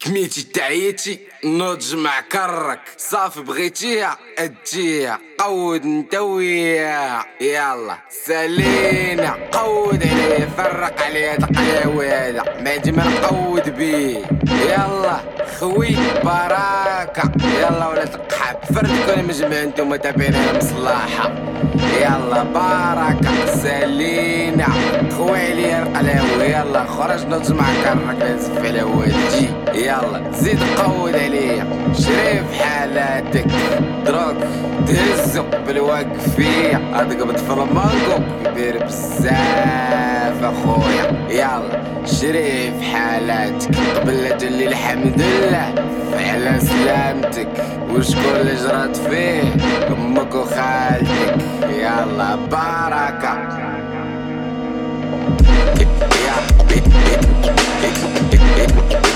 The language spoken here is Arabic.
سميتي تعيتي نوض مع كرك صافي بغيتيها اديها قود انت وياها يلا سالينا قود عليه فرق عليه تقلاويدا ما ديما نقود بيه يلا خوي براكة يلا ولا تقحب فردكم مجمع انتوما تابعين المصلحة يلا بركة سالينا خوي عليا القلاوي يلا خرج نوض مع كرك لازف على والدي يلا زيد قود عليا شريف حالاتك دروك تهزو بالواقفية اضقبت في المانكو كبير بزاف اخويا يلا شريف حالاتك قبل لا تقولي الحمد لله على سلامتك وشكون اللي جرات فيه امك وخالتك يلا بركة Yeah.